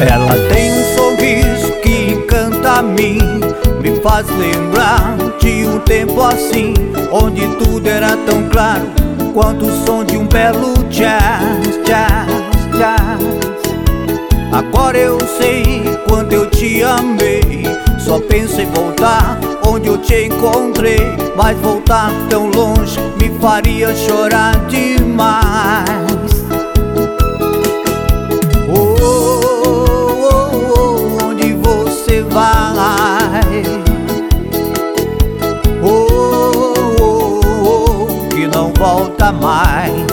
Ela tem um sorriso que encanta a mim, me faz lembrar de um tempo assim, onde tudo era tão claro quanto o som de um belo jazz, jazz, jazz. Agora eu sei quanto eu te amei, só penso em voltar onde eu te encontrei, mas voltar tão longe me faria chorar demais. Oh, oh, oh, onde você vai? Oh, oh, oh, que não volta mais.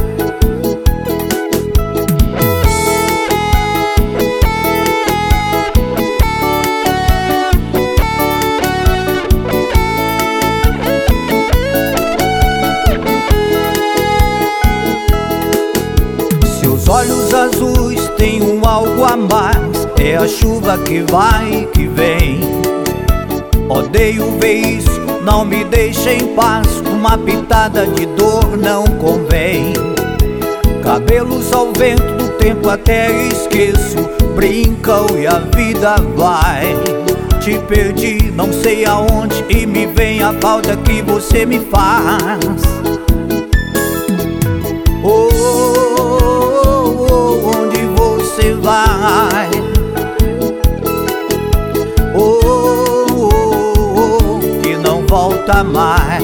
Olhos azuis têm um algo a mais, é a chuva que vai e que vem. Odeio ver isso, não me deixa em paz, uma pitada de dor não convém. Cabelos ao vento, do tempo até esqueço, brincam e a vida vai. Te perdi, não sei aonde, e me vem a falta que você me faz. Oh, vai. Oh, oh, oh, que não volta mais.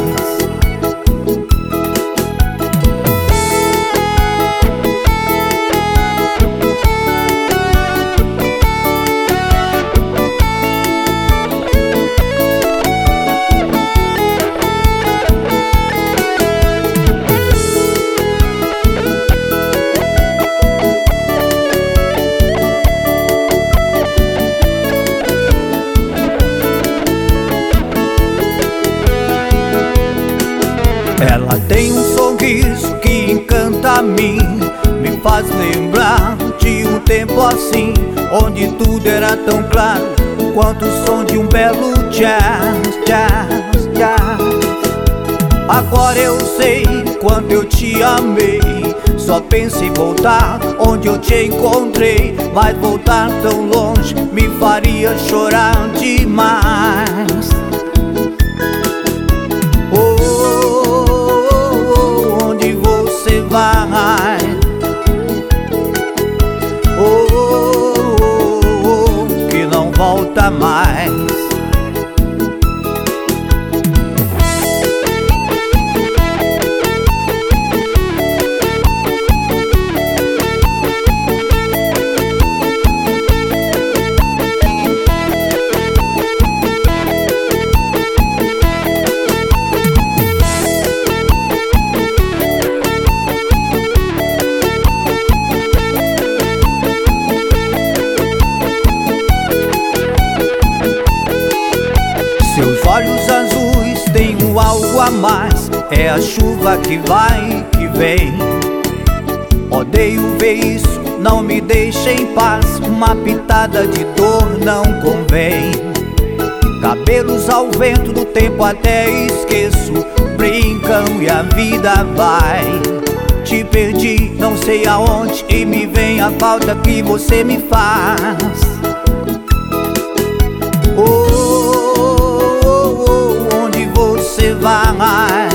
Ela tem um sorriso que encanta a mim, me faz lembrar de um tempo assim, onde tudo era tão claro quanto o som de um belo jazz, jazz, jazz. Agora eu sei quanto eu te amei, só penso em voltar onde eu te encontrei, mas voltar tão longe me faria chorar demais. Vai. Oh, oh, oh, oh, que não volta mais. Seus olhos azuis têm um algo a mais, é a chuva que vai e que vem. Odeio ver isso, não me deixa em paz, uma pitada de dor não convém. Cabelos ao vento, do tempo até esqueço, brincam e a vida vai. Te perdi, não sei aonde, e me vem a falta que você me faz. Vai.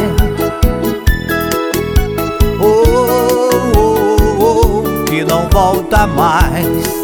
Oh, oh, oh, que não volta mais.